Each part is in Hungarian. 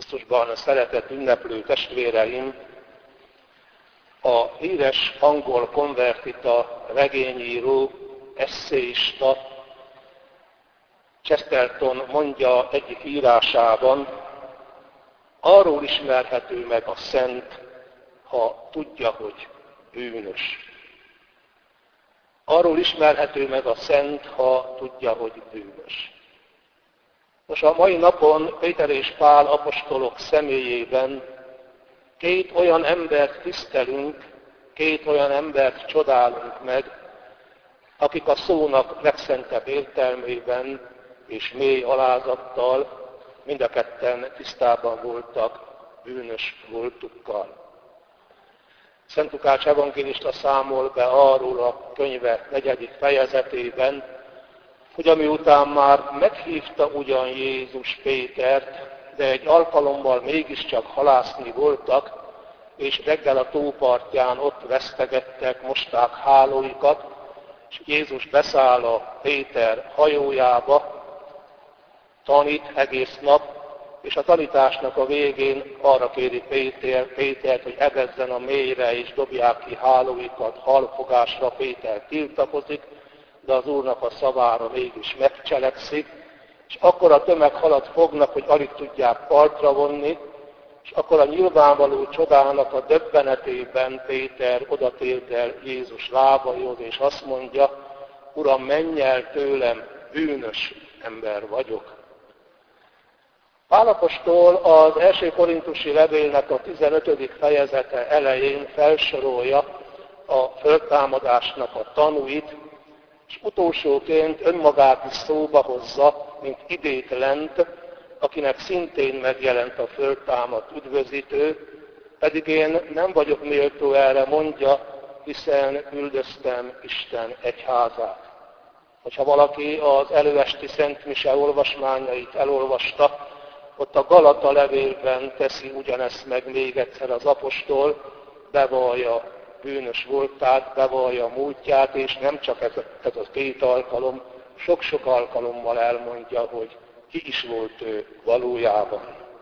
Krisztusban szeretett ünneplő testvéreim, a híres angol konvertita, regényíró, esszéista Chesterton mondja egyik írásában, arról ismerhető meg a szent, ha tudja, hogy bűnös. Arról ismerhető meg a szent, ha tudja, hogy bűnös. Most a mai napon Péter és Pál apostolok személyében két olyan embert tisztelünk, két olyan embert csodálunk meg, akik a szónak legszentebb értelmében és mély alázattal mind a ketten tisztában voltak bűnös voltukkal. Szent Lukács evangélista számol be arról a könyve 4. fejezetében, hogy amiután már meghívta ugyan Jézus Pétert, de egy alkalommal mégiscsak halászni voltak, és reggel a tópartján ott vesztegettek, mosták hálóikat, és Jézus beszáll a Péter hajójába, tanít egész nap, és a tanításnak a végén arra kéri Pétert, hogy evezzen a mélyre, és dobják ki hálóikat, halfogásra. Péter tiltakozik, de az Úrnak a szavára mégis megcselekszik, és akkor a tömeghalat fognak, hogy alig tudják partra vonni, és akkor a nyilvánvaló csodának a döbbenetében Péter odatérdel Jézus lábaihoz, és azt mondja, Uram, menj el tőlem, bűnös ember vagyok. Pál apostol az első korintusi levélnek a 15. fejezete elején felsorolja a föltámadásnak a tanúit, és utolsóként önmagát is szóba hozza, mint idétlent, akinek szintén megjelent a föltámadt üdvözítő, pedig én nem vagyok méltó erre, mondja, hiszen üldöztem Isten egyházát. Hogyha valaki az előesti Szent Mise olvasmányait elolvasta, ott a Galata levélben teszi ugyanezt meg még egyszer az apostol, bevallja bűnös voltát, bevallja a múltját, és nem csak ez a két alkalom, sok-sok alkalommal elmondja, hogy ki is volt ő valójában.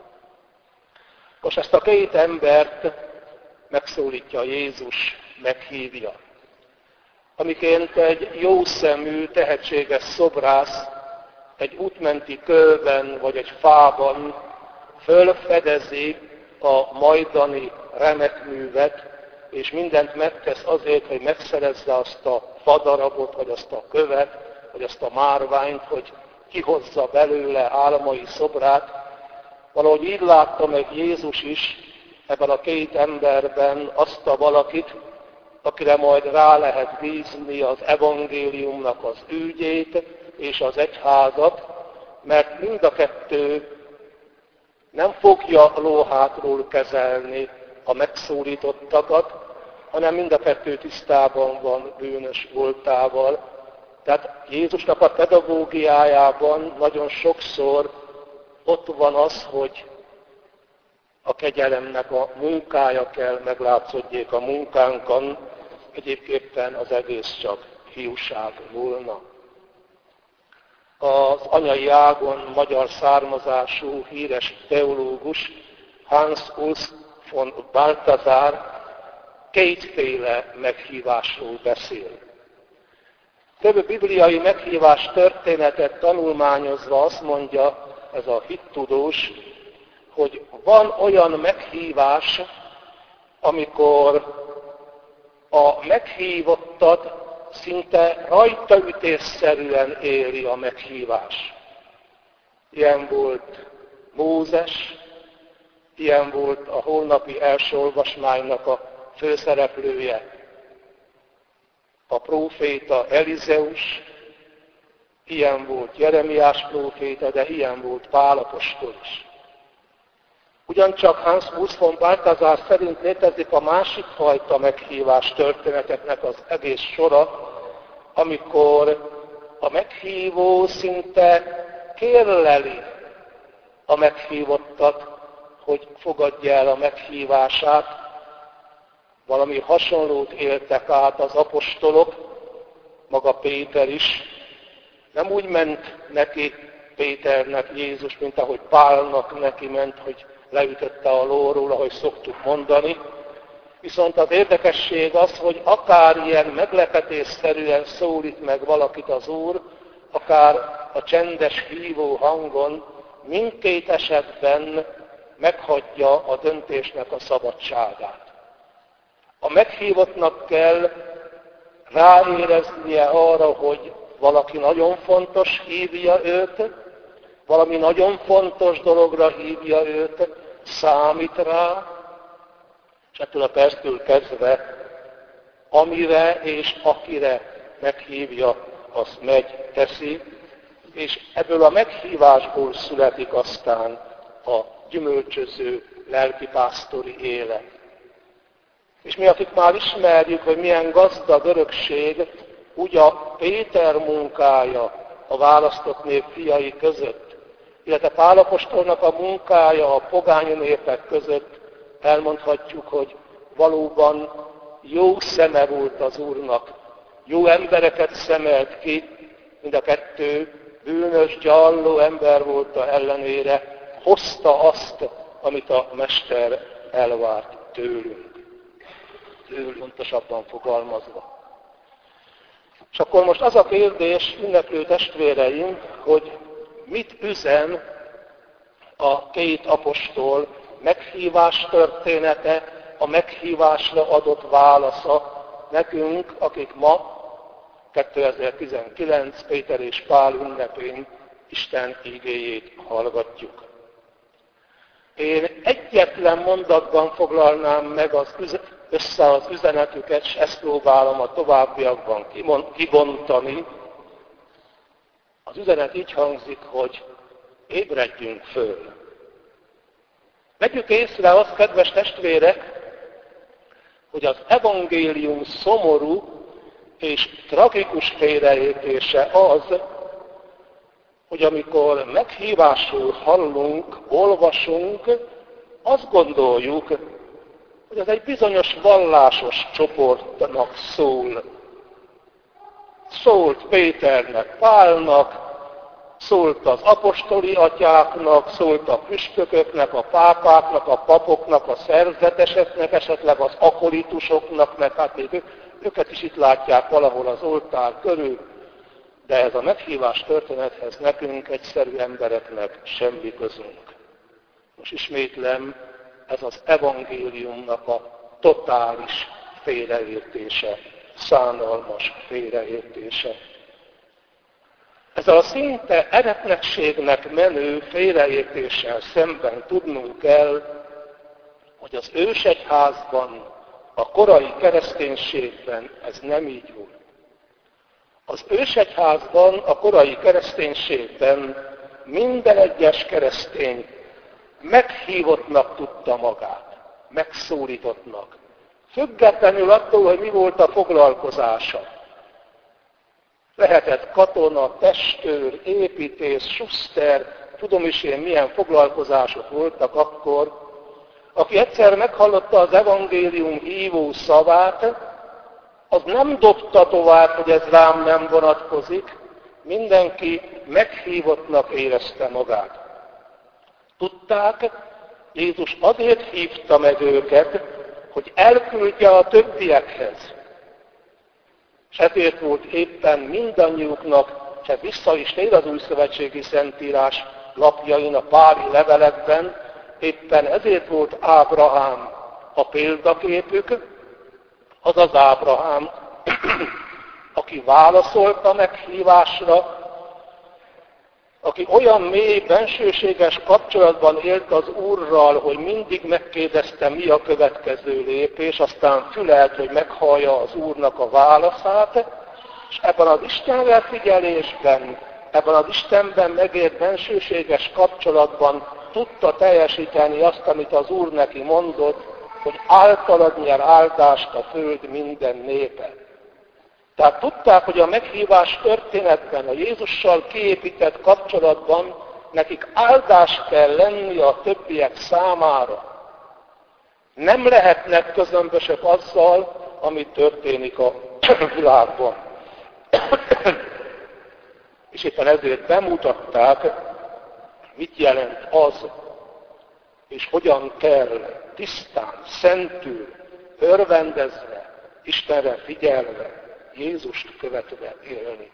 Most ezt a két embert megszólítja Jézus, meghívja. Amiként egy jószemű, tehetséges szobrász egy útmenti kőben vagy egy fában fölfedezi a majdani remekművet, és mindent megtesz azért, hogy megszerezze azt a fadarabot, vagy azt a követ, vagy azt a márványt, hogy kihozza belőle álmai szobrát. Valahogy így látta meg Jézus is ebben a két emberben azt a valakit, akire majd rá lehet bízni az evangéliumnak az ügyét és az egyházat, mert mind a kettő nem fogja lóhátról kezelni a megszólítottakat, hanem mind a kettő tisztában van bűnös voltával. Tehát Jézusnak a pedagógiájában nagyon sokszor ott van az, hogy a kegyelemnek a munkája kell meglátszódjék a munkánkon, egyébképpen az egész csak hiúság volna. Az anyai ágon magyar származású híres teológus Hans Urs von Balthasar kétféle meghívásról beszél. Több bibliai meghívás történetet tanulmányozva azt mondja ez a hittudós, hogy van olyan meghívás, amikor a meghívottat szinte rajtaütésszerűen éri a meghívás. Ilyen volt Mózes, ilyen volt a holnapi első olvasmánynak a főszereplője, a próféta Elizeus, ilyen volt Jeremiás próféta, de ilyen volt Pál apostol is. Ugyancsak Hans Urs von Balthasar szerint létezik a másik fajta meghívás történeteknek az egész sora, amikor a meghívó szinte kérleli a meghívottat, hogy fogadja el a meghívását. Valami hasonlót éltek át az apostolok, maga Péter is. Nem úgy ment neki Péternek Jézus, mint ahogy Pálnak neki ment, hogy leütötte a lóról, ahogy szoktuk mondani. Viszont az érdekesség az, hogy akár ilyen meglepetésszerűen szólít meg valakit az Úr, akár a csendes hívó hangon, mindkét esetben meghagyja a döntésnek a szabadságát. A meghívottnak kell ráéreznie arra, hogy valaki nagyon fontos hívja őt, valami nagyon fontos dologra hívja őt, számít rá, és ettől a perctől kezdve, amire és akire meghívja, azt megy, teszi, és ebből a meghívásból születik aztán a gyümölcsöző lelkipásztori élet. És mi, akik már ismerjük, hogy milyen gazdag örökség, úgy a Péter munkája a választott nép fiai között, illetve Pál apostolnak a munkája a pogány népek között, elmondhatjuk, hogy valóban jó szeme volt az Úrnak. Jó embereket szemelt ki, mind a kettő bűnös, gyarló ember volt ellenére, hozta azt, amit a Mester elvárt tőlünk. Pontosabban fogalmazva. És akkor most az a kérdés, ünneplő testvéreim, hogy mit üzen a két apostol meghívás története, a meghívásra adott válasza nekünk, akik ma 2019 Péter és Pál ünnepén Isten igéjét hallgatjuk. Én egyetlen mondatban foglalnám meg össze az üzenetüket, és ezt próbálom a továbbiakban kibontani. Az üzenet így hangzik, hogy ébredjünk föl. Vegyük észre azt, kedves testvérek, hogy az evangélium szomorú és tragikus félreértése az, hogy amikor meghívásról hallunk, olvasunk, azt gondoljuk, hogy ez egy bizonyos vallásos csoportnak szól. Szólt Péternek, Pálnak, szólt az apostoli atyáknak, szólt a püspököknek, a pápáknak, a papoknak, a szerzeteseknek, esetleg az akolitusoknak, meg hát még őket is itt látják valahol az oltár körül, de ez a meghívás történethez nekünk, egyszerű embereknek semmi közünk. Most ismétlem, ez az evangéliumnak a totális félreértése, szánalmas félreértése. Ezzel a szinte eretnekségnek menő félreértéssel szemben tudnunk kell, hogy az ősegyházban, a korai kereszténységben ez nem így volt. Az ősegyházban, a korai kereszténységben minden egyes keresztény meghívottnak tudta magát, megszólítottnak. Függetlenül attól, hogy mi volt a foglalkozása. Lehetett katona, testőr, építész, suszter, tudom is én milyen foglalkozások voltak akkor. Aki egyszer meghallotta az evangélium hívó szavát, az nem dobta tovább, hogy ez rám nem vonatkozik, mindenki meghívottnak érezte magát. Tudták, Jézus azért hívta meg őket, hogy elküldje a többiekhez. És ezért volt éppen mindannyiuknak, és ez vissza is tér az újszövetségi szentírás lapjain, a páli levelekben, éppen ezért volt Ábrahám a példaképük, az az Ábrahám, aki válaszolt a meghívásra, aki olyan mély, bensőséges kapcsolatban élt az Úrral, hogy mindig megkérdezte, mi a következő lépés, aztán fülelt, hogy meghallja az Úrnak a válaszát, és ebben az Istenre figyelésben, ebben az Istenben megért bensőséges kapcsolatban tudta teljesíteni azt, amit az Úr neki mondott, hogy általad nyer áldást a föld minden népe. Tehát tudták, hogy a meghívás történetben, a Jézussal kiépített kapcsolatban nekik áldás kell lenni a többiek számára. Nem lehetnek közömbösek azzal, ami történik a világban. És éppen ezért bemutatták, mit jelent az, és hogyan kell tisztán, szentül, örvendezve, Istenre figyelve, Jézust követve élni.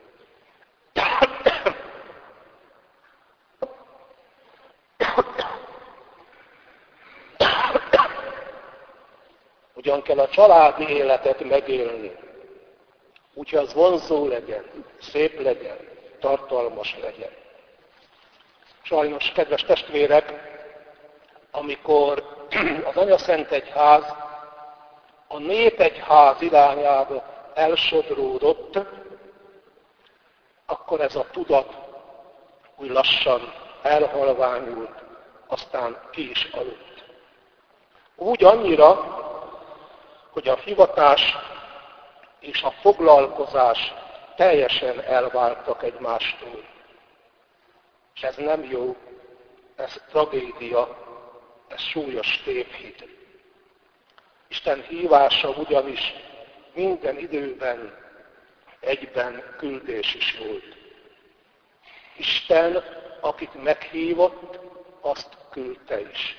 Hogyan kell a családi életet megélni, úgyhogy az vonzó legyen, szép legyen, tartalmas legyen. Sajnos, kedves testvérek, amikor az Anyaszentegyház a népegyház irányába elsodródott, akkor ez a tudat úgy lassan elhalványult, aztán ki is aludt. Úgy annyira, hogy a hivatás és a foglalkozás teljesen elváltak egymástól. És ez nem jó, ez tragédia, ez súlyos tévhit. Isten hívása ugyanis minden időben egyben küldés is volt. Isten, akit meghívott, azt küldte is.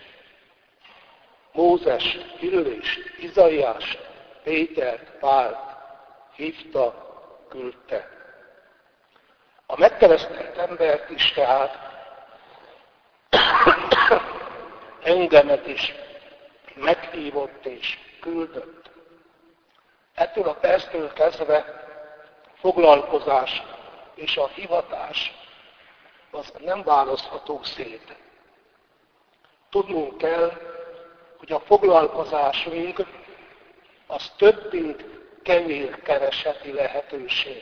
Mózest, Illést, Izaiást, Pétert, Pált hívta, küldte. A megkeresztelt embert is tehát engemet is meghívott és küldött. Ettől a perctől kezdve foglalkozás és a hivatás az nem választható szét. Tudnunk kell, hogy a foglalkozásunk az több, mint kenyérkereseti lehetőség.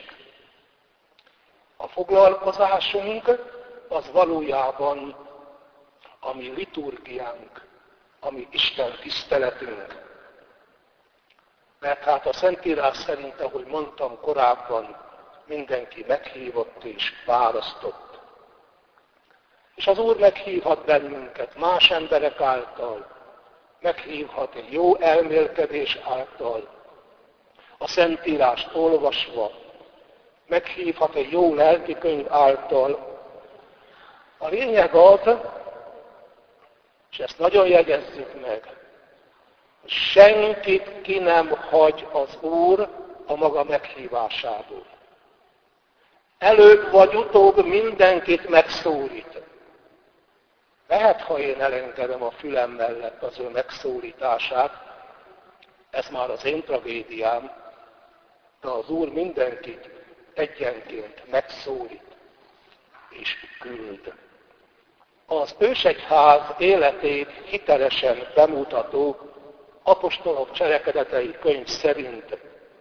A foglalkozásunk az valójában a mi liturgiánk, a mi Isten tiszteletünk. Mert hát a Szentírás szerint, ahogy mondtam korábban, mindenki meghívott és választott. És az Úr meghívhat bennünket más emberek által, meghívhat egy jó elmélkedés által, a Szentírást olvasva, meghívhat egy jó lelkikönyv által. A lényeg az, és ezt nagyon jegyezzük meg, hogy senkit ki nem hagy az Úr a maga meghívásából. Előbb vagy utóbb mindenkit megszólít. Lehet, ha én elengedem a fülem mellett az ő megszólítását, ez már az én tragédiám, de az Úr mindenkit egyenként megszólít és küld. Az ősegyház életét hitelesen bemutató apostolok cselekedetei könyv szerint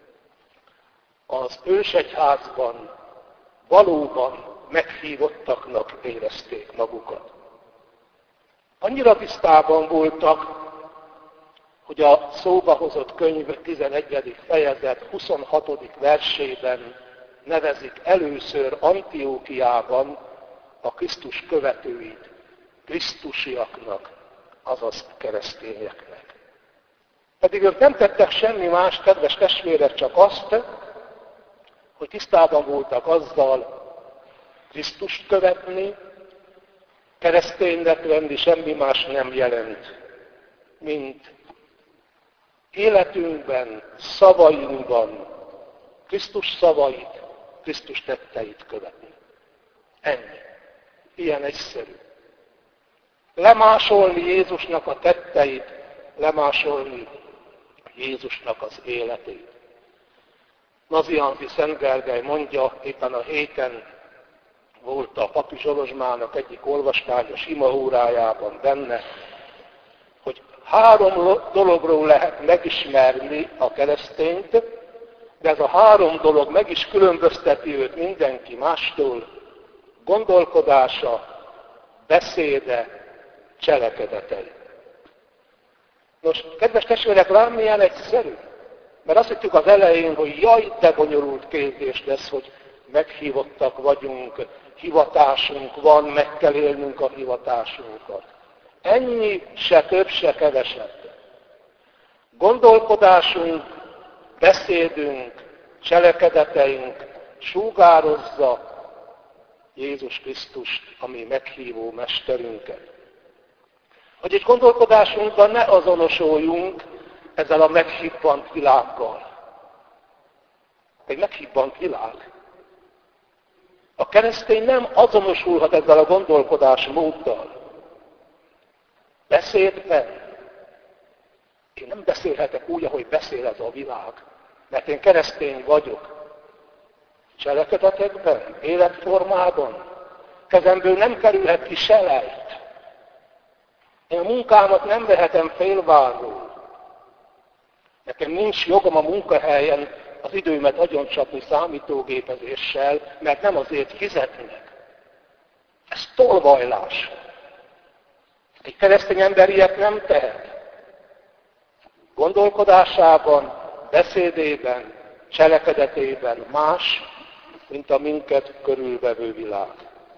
az ősegyházban valóban meghívottaknak érezték magukat. Annyira tisztában voltak, hogy a szóba hozott könyv 11. fejezet 26. versében nevezik először Antiókiában a Krisztus követőit krisztusiaknak, azaz keresztényeknek. Pedig ők nem tettek semmi más, kedves testvérek, csak azt, hogy tisztában voltak azzal, Krisztust követni, kereszténynek lenni semmi más nem jelent, mint életünkben, szavainkban Krisztus szavait, Krisztus tetteit követni. Ennyi. Ilyen egyszerű. Lemásolni Jézusnak a tetteit, lemásolni Jézusnak az életét. Nazianzi Szent Gergely mondja, éppen a héten volt a Papi Zsolozsmának egyik olvasmányos imaórájában benne, hogy 3 dologról lehet megismerni a keresztényt, de ez a 3 dolog meg is különbözteti őt mindenki mástól: gondolkodása, beszéde, cselekedetei. Nos, kedves testvérek, lám milyen egyszerű? Mert azt hittük az elején, hogy jaj, de bonyolult kérdés lesz, hogy meghívottak vagyunk, hivatásunk van, meg kell élnünk a hivatásunkat. Ennyi, se több, se kevesebb. Gondolkodásunk, beszédünk, cselekedeteink sugározza Jézus Krisztust, ami meghívó mesterünket. Hogy egy gondolkodásunkban ne azonosuljunk ezzel a meghibbant világgal. Egy meghibbant világ. A keresztény nem azonosulhat ezzel a gondolkodásmóddal. Beszédben. Én nem beszélhetek úgy, ahogy beszél ez a világ, mert én keresztény vagyok. Cselekedetekben, életformában, kezemből nem kerülhet ki selejt. Én a munkámat nem vehetem félváról. Nekem nincs jogom a munkahelyen az időmet agyoncsapni számítógépezéssel, mert nem azért fizetnek. Ez tolvajlás. Egy keresztény ember ilyet nem tehet. Gondolkodásában, beszédében, cselekedetében más, mint a minket körülvevő világ.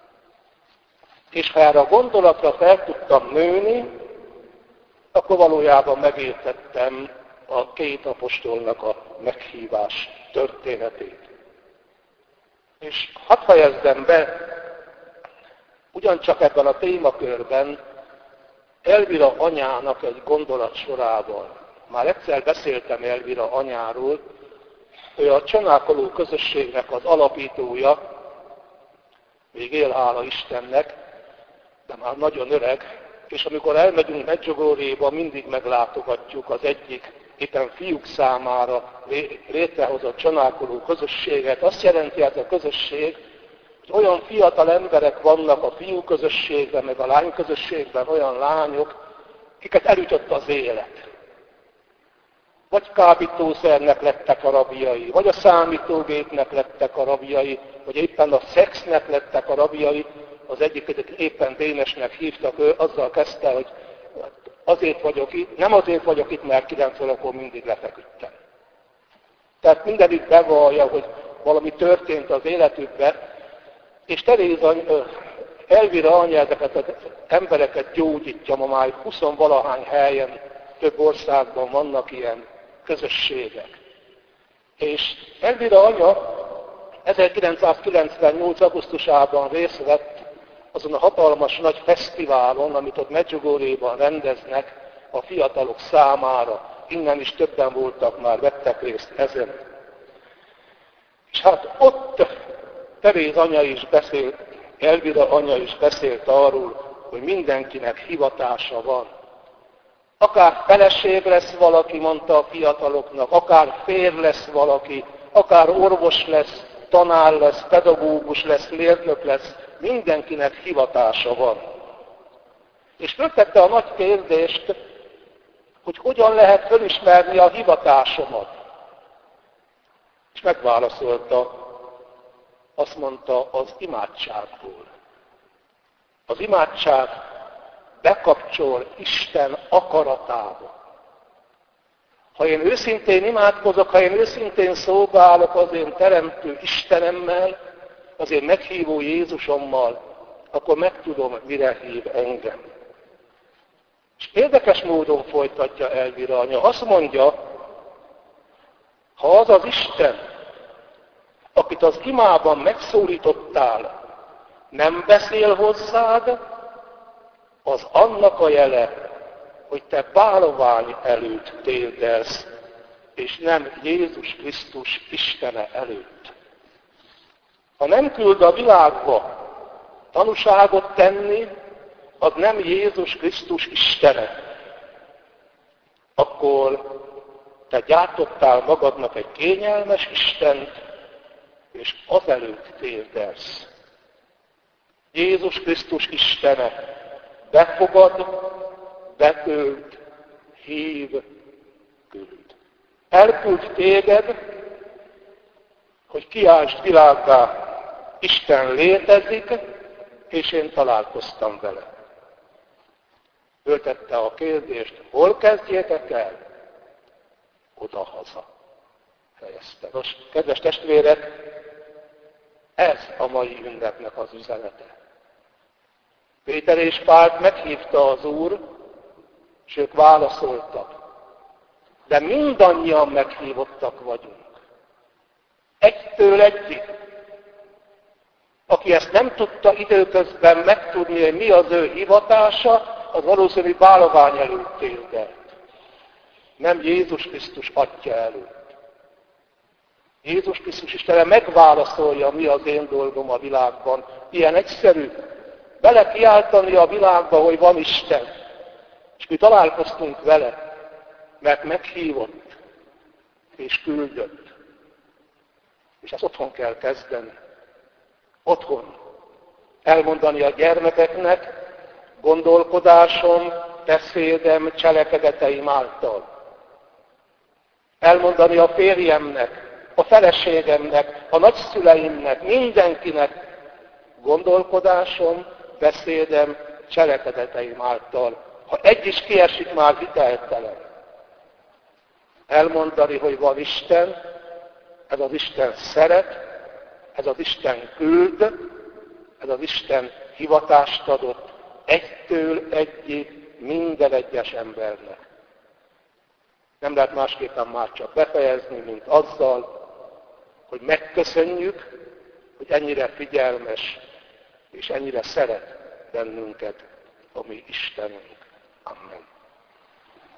És ha erre a gondolatra fel tudtam nőni, akkor valójában megértettem a két apostolnak a meghívás történetét. És hadd fejezzem be, ugyancsak ebben a témakörben Elvira anyának egy gondolatsorával. Már egyszer beszéltem Elvira anyáról, ő a Csanákoló közösségnek az alapítója, még él, hála Istennek, de már nagyon öreg, és amikor elmegyünk Medjugorjéba, mindig meglátogatjuk az egyik éppen fiúk számára létrehozott Csanákoló közösséget. Azt jelenti ez a közösség, hogy olyan fiatal emberek vannak a fiú közösségben, meg a lány közösségben, olyan lányok, akiket elütött az élet. Vagy kábítószernek lettek a rabjai, vagy a számítógépnek lettek a rabjai, vagy éppen a szexnek lettek a rabjai. Az egyiket éppen Dénesnek hívtak, ő azzal kezdte, hogy azért vagyok itt, nem azért vagyok itt, mert 9 órakor mindig lefeküdtem. Tehát mindenütt bevallja, hogy valami történt az életükben, és Elvira anya ezeket az embereket gyógyítja, ma már 20-valahány helyen, több országban vannak ilyen közösségek. És Elvira anya 1998. augusztusában részt vett azon a hatalmas nagy fesztiválon, amit ott Medjugorjéban rendeznek a fiatalok számára. Innen is többen voltak már, vettek részt ezen. És hát ott Teréz anya is beszélt, Elvira anya is beszélt arról, hogy mindenkinek hivatása van. Akár feleség lesz valaki, mondta a fiataloknak, akár férj lesz valaki, akár orvos lesz, tanár lesz, pedagógus lesz, mérnök lesz, mindenkinek hivatása van. És föltette a nagy kérdést, hogy hogyan lehet fölismerni a hivatásomat. És megválaszolta, azt mondta, az imádságból. Az imádság bekapcsol Isten akaratába. Ha én őszintén imádkozok, ha én őszintén szolgálok az én teremtő Istenemmel, az én meghívó Jézusommal, akkor megtudom, mire hív engem. És érdekes módon folytatja Elvira anya. Azt mondja, ha az az Isten, akit az imában megszólítottál, nem beszél hozzád, az annak a jele, hogy te bálvány előtt térdelsz, és nem Jézus Krisztus Istene előtt. Ha nem küld a világba tanúságot tenni, az nem Jézus Krisztus Istene, akkor te gyártottál magadnak egy kényelmes Istent, és azelőtt térdelsz. Jézus Krisztus Istene befogad, betölt, hív, küld. Elküld téged, hogy kiáltsd világgá, Isten létezik, és én találkoztam vele. Föltette a kérdést, hol kezdjétek el? Oda-haza. Fejezte. Most, kedves testvérek, ez a mai ünnepnek az üzenete. Péter és Pált meghívta az Úr, és ők válaszoltak. De mindannyian meghívottak vagyunk. Egytől egyig. Aki ezt nem tudta időközben megtudni, hogy mi az ő hivatása, az valószínű bálvány előtt térdelt. Nem Jézus Krisztus Atya előtt. Jézus Krisztus Istene megválaszolja, mi az én dolgom a világban. Ilyen egyszerű. Belekiáltani a világba, hogy van Isten. És mi találkoztunk vele, mert meghívott és küldött. És ezt otthon kell kezdeni. Otthon. Elmondani a gyermekeknek, gondolkodásom, beszédem, cselekedeteim által. Elmondani a férjemnek, a feleségemnek, a nagyszüleimnek, mindenkinek, gondolkodásom, beszédem, cselekedeteim által. Ha egy is kiesik, már hiteltelen. Elmondani, hogy van Isten, ez az Isten szeret, ez az Isten küld, ez az Isten hivatást adott egytől egyig minden egyes embernek. Nem lehet másképpen már csak befejezni, mint azzal, hogy megköszönjük, hogy ennyire figyelmes és ennyire szeret bennünket a mi Istenünk. Amen.